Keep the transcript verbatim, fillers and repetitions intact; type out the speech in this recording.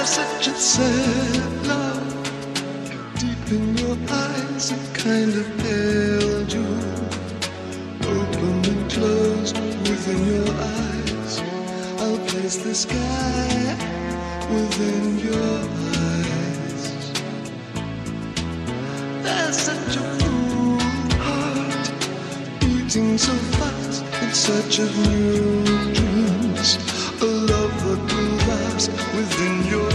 such a sad love. Deep in your eyes, it kind of held you. Open and closed within your eyes. I'll place the sky within your eyes. There's such a full heart beating so fast in search of new dreams. A love that will last within your